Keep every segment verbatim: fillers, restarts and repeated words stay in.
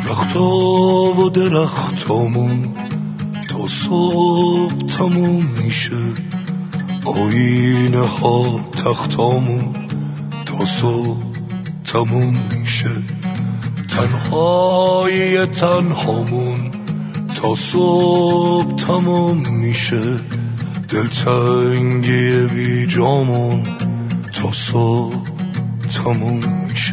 رختا و درختامون تا صبح تموم میشه، آینه ها تختامون تا صبح تموم میشه، تنهایی تنهامون تا صبح تموم میشه، دلتنگی بی جامون تا صبح تموم میشه.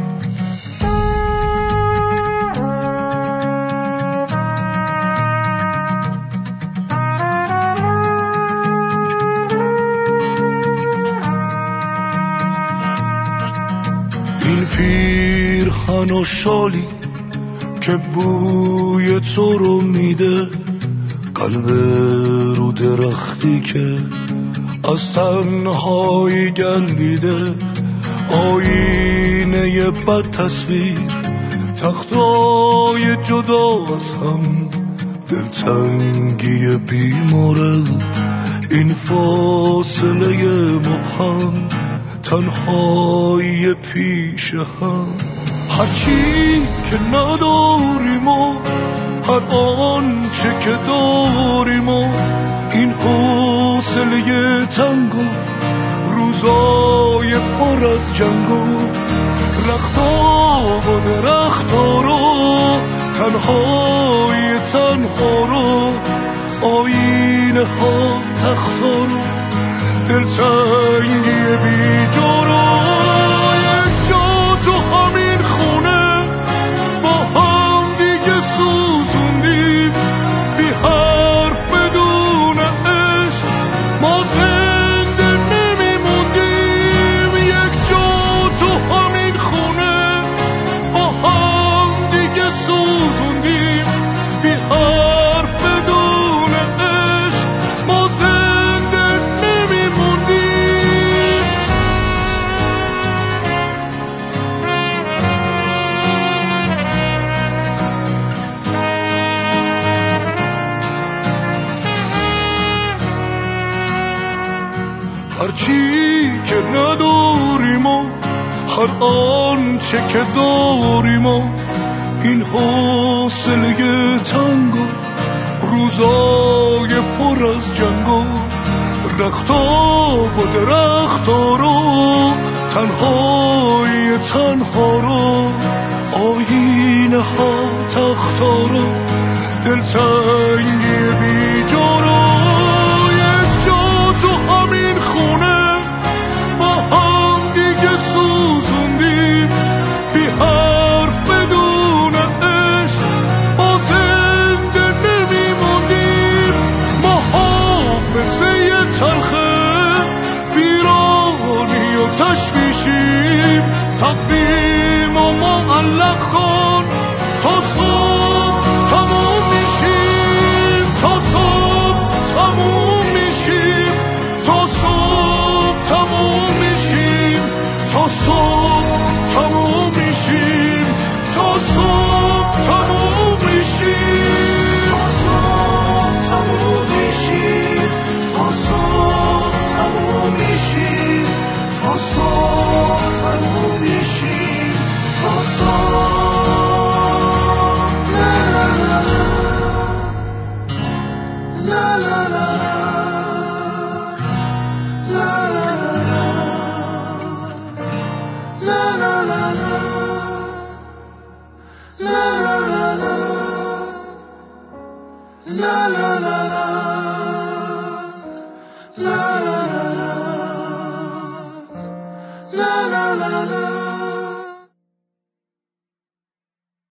این پیرهن و شالی که بوی تو رو میده، قلب رو درختی که از تنهایی گندیده، آینه بد تصویر، تختای جدا از هم، دلتنگی بیمورد، این فاصله مبهم، تنهایی پیش هم. هرچی که نداریم و هر آنچه که داریم و این حوصله تنگ و روزای پر از جنگ و رختا و درختا رو، تنهای تنها رو، آینه ها تختا رو، دلتنگی بی جا رو. یک جا تو همین خونه با هم دیگه سوزوندیم، بی حرف بدون عشق ما زنده نمیموندیم. یک جا تو همین خونه با هم دیگه سوزوندیم، بی حرف بدون عشق ما زنده نمیموندیم. هرچی که نداریم و هر آنچه که داریم و این حوصله تنگ و روزای پر از جنگ و رختا و درختا رو، تنهای تنها رو، آینه ها تختا رو، دلتنگی بی جا رو. یک جا تو همین خونه با هم دیگه سوزوندیم، بی حرف بدون عشق ما زنده نمیموندیم. ما حافظه تلخه ویرانی و تشویشیم، تقویم و معلق کن تا صبح تموم میشیم، تا صبح تموم میشیم، تا صبح تموم میشیم، تا صبح تموم میشیم، تا صبح تموم میشیم، تا صبح تموم میشیم، تا صبح تموم میشیم، تا صبح تموم میشیم، تا صبح. لا لا لا لا لا لا لا لا لا لا لا لا لا